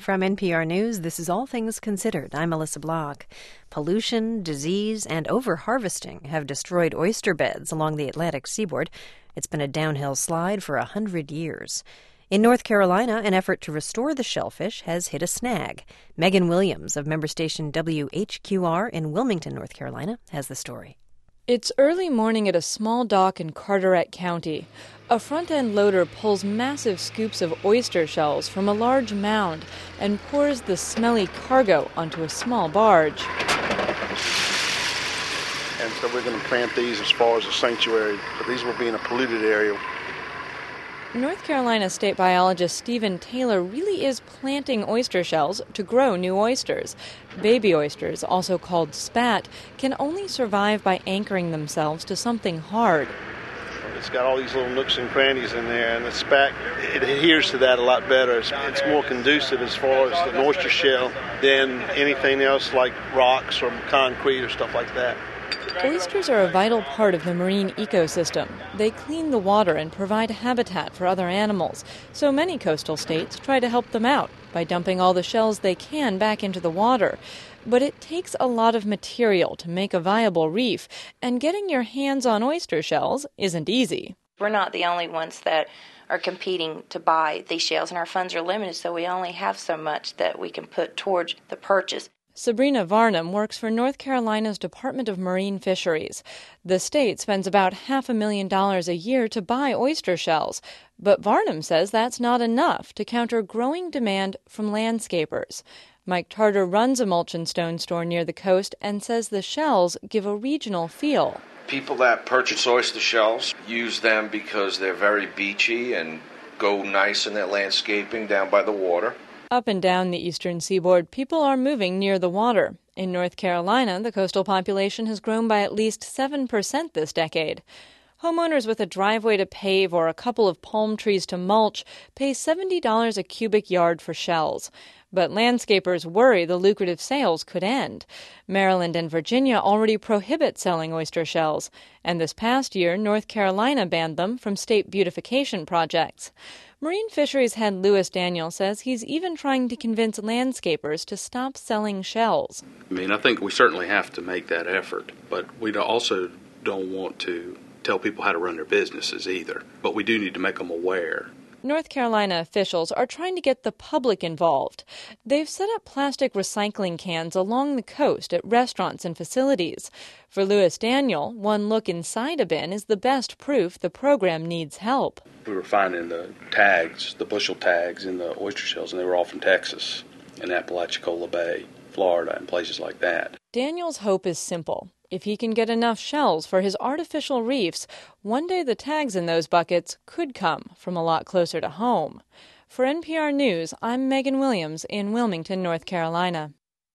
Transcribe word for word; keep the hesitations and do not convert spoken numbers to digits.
From N P R News, this is All Things Considered. I'm Melissa Block. Pollution, disease, and over-harvesting have destroyed oyster beds along the Atlantic seaboard. It's been a downhill slide for a hundred years. In North Carolina, an effort to restore the shellfish has hit a snag. Megan Williams of member station W H Q R in Wilmington, North Carolina, has the story. It's early morning at a small dock in Carteret County. A front-end loader pulls massive scoops of oyster shells from a large mound and pours the smelly cargo onto a small barge. And so we're going to plant these as far as a sanctuary, but these will be in a polluted area. North Carolina state biologist Stephen Taylor really is planting oyster shells to grow new oysters. Baby oysters, also called spat, can only survive by anchoring themselves to something hard. It's got all these little nooks and crannies in there, and the spat, it adheres to that a lot better. It's, it's more conducive as far as an oyster shell than anything else like rocks or concrete or stuff like that. Oysters are a vital part of the marine ecosystem. They clean the water and provide habitat for other animals, so many coastal states try to help them out by dumping all the shells they can back into the water. But it takes a lot of material to make a viable reef, and getting your hands on oyster shells isn't easy. We're not the only ones that are competing to buy these shells, and our funds are limited, so we only have so much that we can put towards the purchase. Sabrina Varnum works for North Carolina's Department of Marine Fisheries. The state spends about half a million dollars a year to buy oyster shells, but Varnum says that's not enough to counter growing demand from landscapers. Mike Tarter runs a mulch and stone store near the coast and says the shells give a regional feel. People that purchase oyster shells use them because they're very beachy and go nice in their landscaping down by the water. Up and down the eastern seaboard, people are moving near the water. In North Carolina, the coastal population has grown by at least seven percent this decade. Homeowners with a driveway to pave or a couple of palm trees to mulch pay seventy dollars a cubic yard for shells. But landscapers worry the lucrative sales could end. Maryland and Virginia already prohibit selling oyster shells, and this past year, North Carolina banned them from state beautification projects. Marine Fisheries head Louis Daniel says he's even trying to convince landscapers to stop selling shells. I mean, I think we certainly have to make that effort, but we also don't want to tell people how to run their businesses either. But we do need to make them aware. North Carolina officials are trying to get the public involved. They've set up plastic recycling cans along the coast at restaurants and facilities. For Louis Daniel, one look inside a bin is the best proof the program needs help. We were finding the tags, the bushel tags in the oyster shells, and they were all from Texas and Apalachicola Bay, Florida, and places like that. Daniel's hope is simple. If he can get enough shells for his artificial reefs, one day the tags in those buckets could come from a lot closer to home. For N P R News, I'm Megan Williams in Wilmington, North Carolina.